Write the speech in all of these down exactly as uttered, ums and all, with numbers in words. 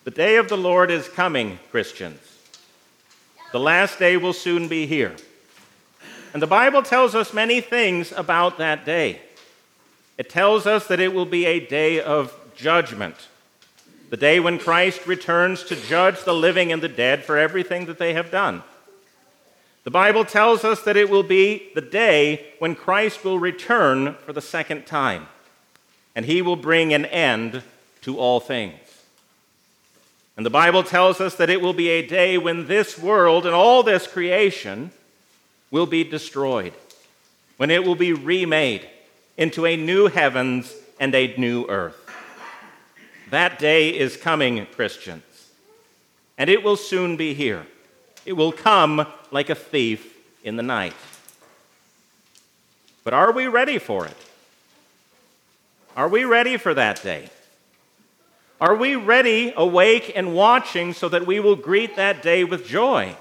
The day of the Lord is coming, Christians. The last day will soon be here. And the Bible tells us many things about that day. It tells us that it will be a day of judgment, the day when Christ returns to judge the living and the dead for everything that they have done. The Bible tells us that it will be the day when Christ will return for the second time, and he will bring an end to all things. And the Bible tells us that it will be a day when this world and all this creation will be destroyed, when it will be remade into a new heavens and a new earth. That day is coming, Christians, and it will soon be here. It will come like a thief in the night. But are we ready for it? Are we ready for that day? Are we ready, awake and watching, so that we will greet that day with joy?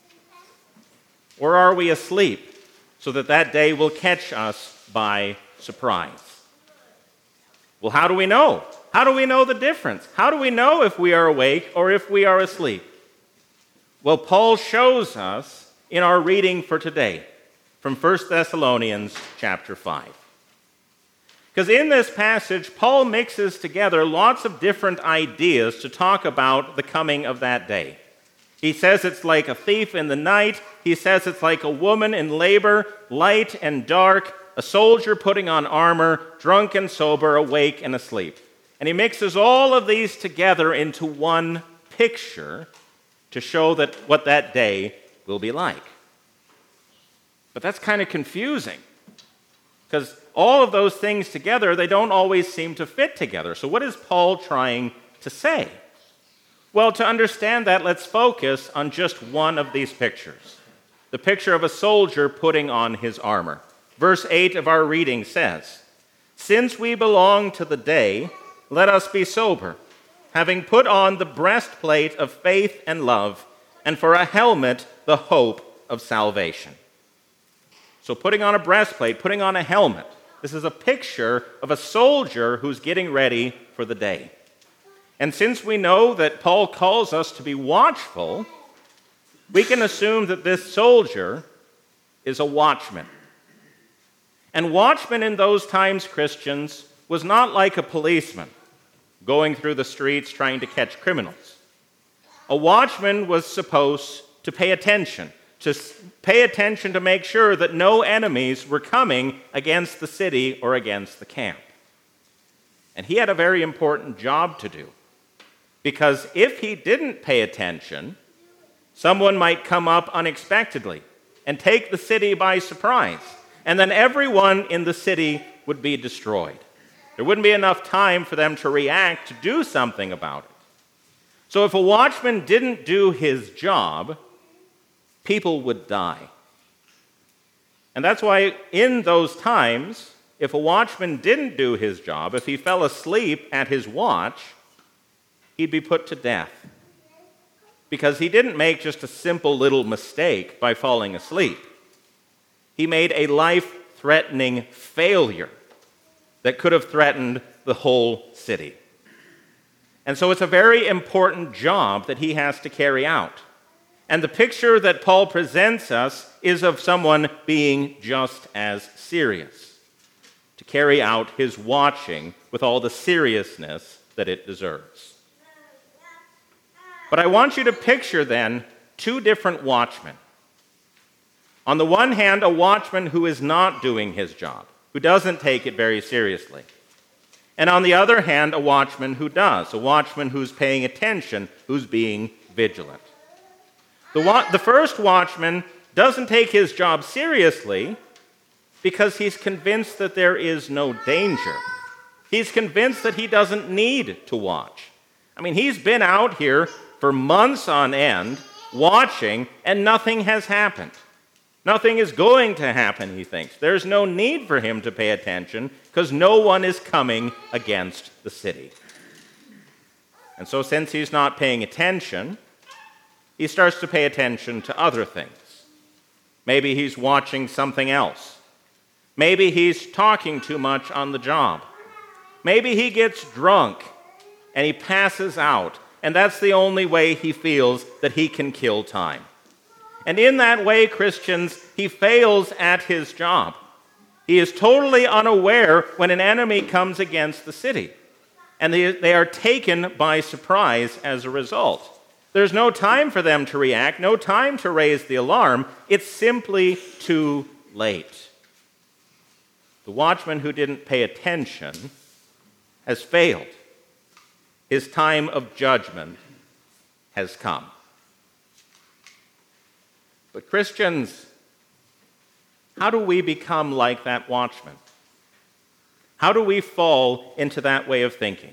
Or are we asleep, so that that day will catch us by surprise? Well, how do we know? How do we know the difference? How do we know if we are awake or if we are asleep? Well, Paul shows us in our reading for today from First Thessalonians chapter five. Because in this passage, Paul mixes together lots of different ideas to talk about the coming of that day. He says it's like a thief in the night. He says it's like a woman in labor, light and dark, a soldier putting on armor, drunk and sober, awake and asleep. And he mixes all of these together into one picture to show that what that day will be like. But that's kind of confusing, because all of those things together, they don't always seem to fit together. So what is Paul trying to say? Well, to understand that, let's focus on just one of these pictures, the picture of a soldier putting on his armor. Verse eight of our reading says, "Since we belong to the day, let us be sober, having put on the breastplate of faith and love, and for a helmet, the hope of salvation." So putting on a breastplate, putting on a helmet, this is a picture of a soldier who's getting ready for the day. And since we know that Paul calls us to be watchful, we can assume that this soldier is a watchman. And watchman in those times, Christians, was not like a policeman going through the streets trying to catch criminals. A watchman was supposed to pay attention, to pay attention to make sure that no enemies were coming against the city or against the camp. And he had a very important job to do, because if he didn't pay attention, someone might come up unexpectedly and take the city by surprise, and then everyone in the city would be destroyed. There wouldn't be enough time for them to react, to do something about it. So if a watchman didn't do his job, people would die. And that's why in those times, if a watchman didn't do his job, if he fell asleep at his watch, he'd be put to death. Because he didn't make just a simple little mistake by falling asleep. He made a life-threatening failure that could have threatened the whole city. And so it's a very important job that he has to carry out. And the picture that Paul presents us is of someone being just as serious, to carry out his watching with all the seriousness that it deserves. But I want you to picture then two different watchmen. On the one hand, a watchman who is not doing his job, who doesn't take it very seriously. And on the other hand, a watchman who does, a watchman who's paying attention, who's being vigilant. The, wa- the first watchman doesn't take his job seriously because he's convinced that there is no danger. He's convinced that he doesn't need to watch. I mean, he's been out here for months on end watching, and nothing has happened. Nothing is going to happen, he thinks. There's no need for him to pay attention because no one is coming against the city. And so since he's not paying attention, he starts to pay attention to other things. Maybe he's watching something else. Maybe he's talking too much on the job. Maybe he gets drunk and he passes out and that's the only way he feels that he can kill time. And in that way, Christians, he fails at his job. He is totally unaware when an enemy comes against the city, and they, they are taken by surprise as a result. There's no time for them to react, no time to raise the alarm. It's simply too late. The watchman who didn't pay attention has failed. His time of judgment has come. But Christians, how do we become like that watchman? How do we fall into that way of thinking?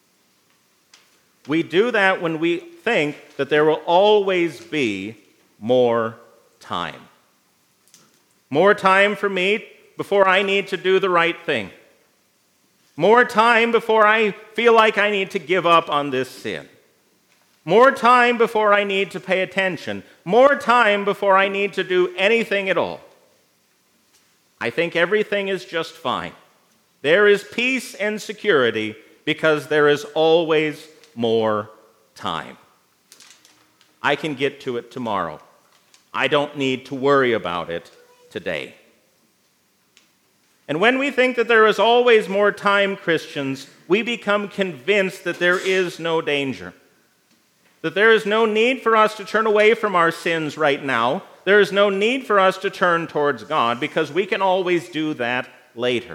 We do that when we think that there will always be more time. More time for me before I need to do the right thing. More time before I feel like I need to give up on this sin. More time before I need to pay attention. More time before I need to do anything at all. I think everything is just fine. There is peace and security because there is always more time. I can get to it tomorrow. I don't need to worry about it today. And when we think that there is always more time, Christians, we become convinced that there is no danger. That there is no need for us to turn away from our sins right now. There is no need for us to turn towards God because we can always do that later.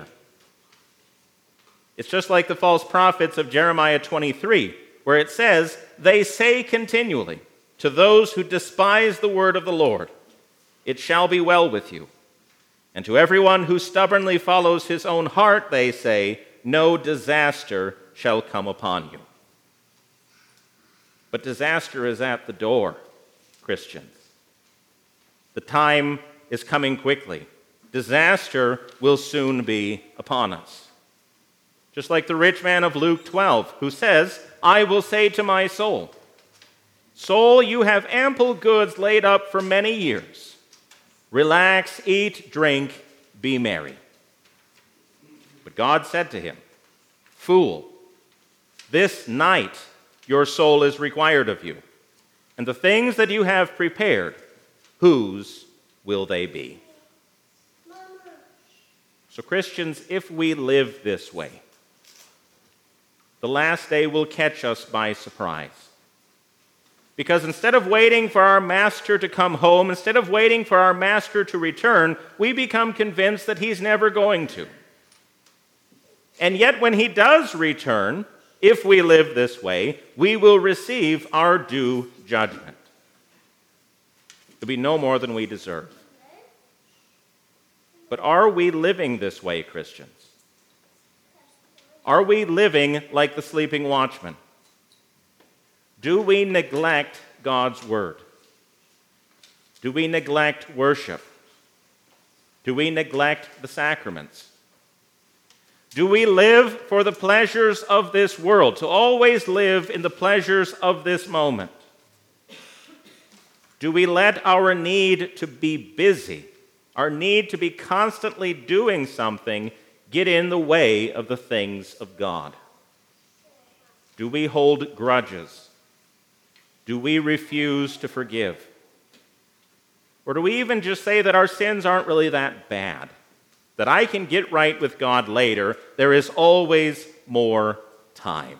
It's just like the false prophets of Jeremiah twenty-three, where it says, "They say continually to those who despise the word of the Lord, 'It shall be well with you.' And to everyone who stubbornly follows his own heart, they say, 'No disaster shall come upon you.'" But disaster is at the door, Christians. The time is coming quickly. Disaster will soon be upon us. Just like the rich man of Luke twelve, who says, "I will say to my soul, 'Soul, you have ample goods laid up for many years. Relax, eat, drink, be merry.' But God said to him, 'Fool, this night your soul is required of you, and the things that you have prepared, whose will they be?'" So Christians, if we live this way, the last day will catch us by surprise. Because instead of waiting for our master to come home, instead of waiting for our master to return, we become convinced that he's never going to. And yet when he does return, if we live this way, we will receive our due judgment. It'll be no more than we deserve. But are we living this way, Christians? Are we living like the sleeping watchman? Do we neglect God's word? Do we neglect worship? Do we neglect the sacraments? Do we live for the pleasures of this world, to always live in the pleasures of this moment? Do we let our need to be busy, our need to be constantly doing something, get in the way of the things of God? Do we hold grudges? Do we refuse to forgive? Or do we even just say that our sins aren't really that bad? That I can get right with God later. There is always more time.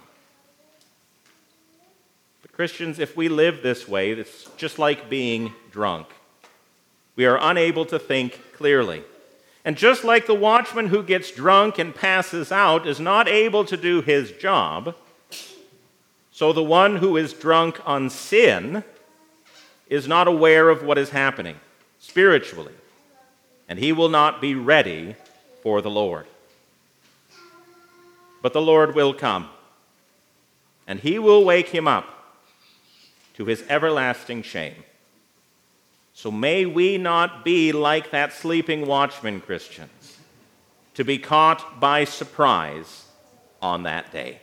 But Christians, if we live this way, it's just like being drunk. We are unable to think clearly. And just like the watchman who gets drunk and passes out is not able to do his job, so the one who is drunk on sin is not aware of what is happening spiritually, and he will not be ready for the Lord. But the Lord will come, and he will wake him up to his everlasting shame. So may we not be like that sleeping watchman, Christians, to be caught by surprise on that day.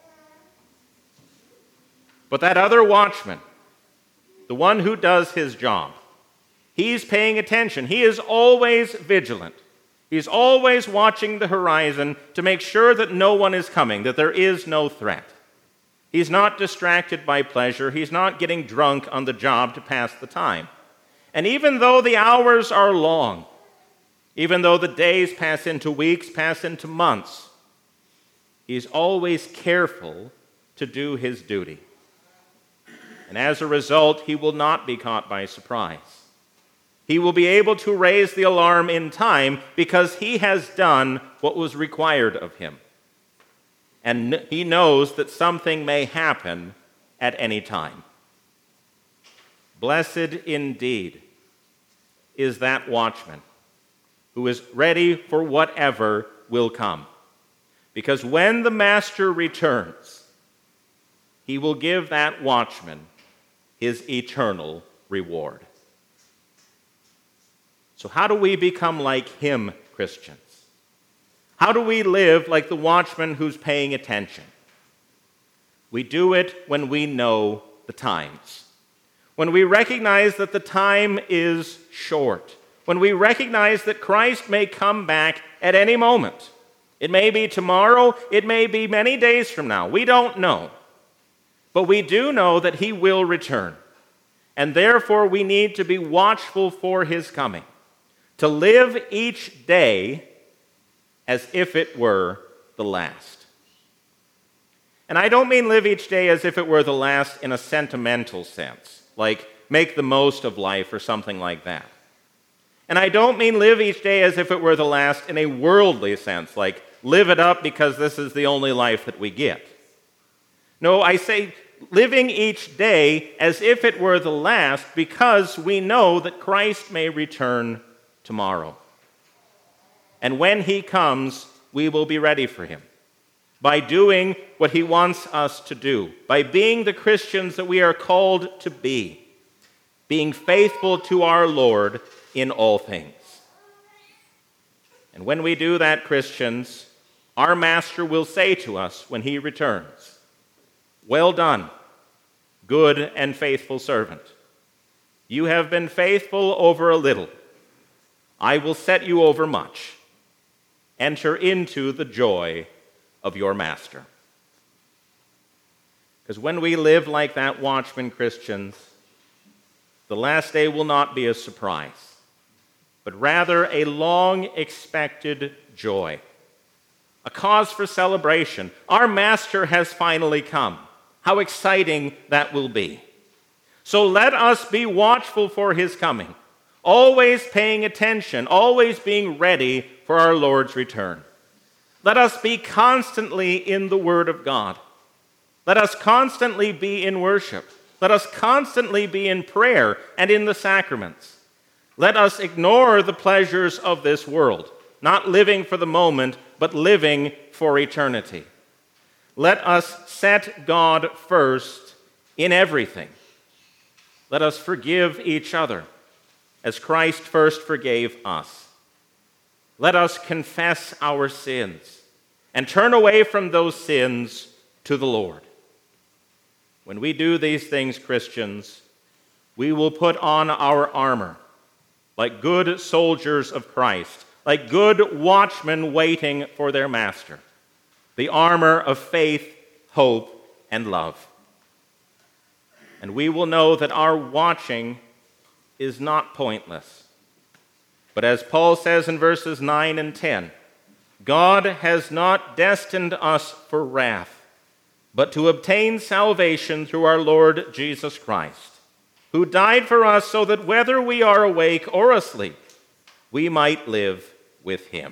But that other watchman, the one who does his job, he's paying attention. He is always vigilant. He's always watching the horizon to make sure that no one is coming, that there is no threat. He's not distracted by pleasure. He's not getting drunk on the job to pass the time. And even though the hours are long, even though the days pass into weeks, pass into months, he's always careful to do his duty. And as a result, he will not be caught by surprise. He will be able to raise the alarm in time because he has done what was required of him. And he knows that something may happen at any time. Blessed indeed is that watchman who is ready for whatever will come. Because when the master returns, he will give that watchman his eternal reward. So how do we become like him, Christians? How do we live like the watchman who's paying attention? We do it when we know the times. When we recognize that the time is short. When we recognize that Christ may come back at any moment. It may be tomorrow, it may be many days from now. We don't know. But we do know that he will return. And therefore we need to be watchful for his coming. To live each day as if it were the last. And I don't mean live each day as if it were the last in a sentimental sense, like make the most of life or something like that. And I don't mean live each day as if it were the last in a worldly sense, like live it up because this is the only life that we get. No, I say living each day as if it were the last because we know that Christ may return tomorrow. And when he comes, we will be ready for him by doing what he wants us to do, by being the Christians that we are called to be, being faithful to our Lord in all things. And when we do that, Christians, our Master will say to us when he returns, "Well done, good and faithful servant. You have been faithful over a little. I will set you over much. Enter into the joy of your master." Because when we live like that watchman, Christians, the last day will not be a surprise, but rather a long-expected joy, a cause for celebration. Our master has finally come. How exciting that will be. So let us be watchful for his coming, always paying attention, always being ready for our Lord's return. Let us be constantly in the Word of God. Let us constantly be in worship. Let us constantly be in prayer and in the sacraments. Let us ignore the pleasures of this world, not living for the moment, but living for eternity. Let us set God first in everything. Let us forgive each other as Christ first forgave us. Let us confess our sins and turn away from those sins to the Lord. When we do these things, Christians, we will put on our armor like good soldiers of Christ, like good watchmen waiting for their master, the armor of faith, hope, and love. And we will know that our watching is not pointless. But as Paul says in verses nine and ten, God has not destined us for wrath, but to obtain salvation through our Lord Jesus Christ, who died for us so that whether we are awake or asleep, we might live with him.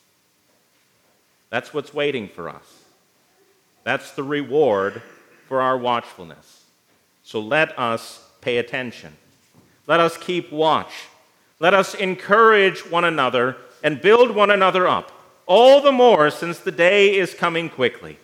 That's what's waiting for us. That's the reward for our watchfulness. So let us pay attention. Let us keep watch. Let us encourage one another and build one another up, all the more since the day is coming quickly.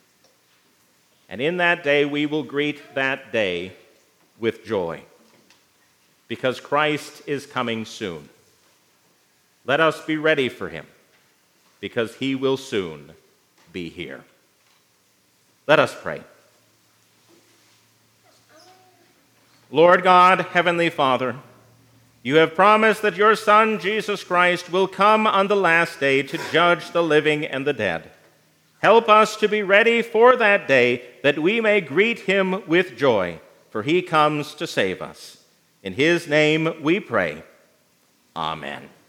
And in that day we will greet that day with joy, because Christ is coming soon. Let us be ready for him, because he will soon be here. Let us pray. Lord God, Heavenly Father, you have promised that your Son, Jesus Christ, will come on the last day to judge the living and the dead. Help us to be ready for that day, that we may greet him with joy, for he comes to save us. In his name we pray. Amen.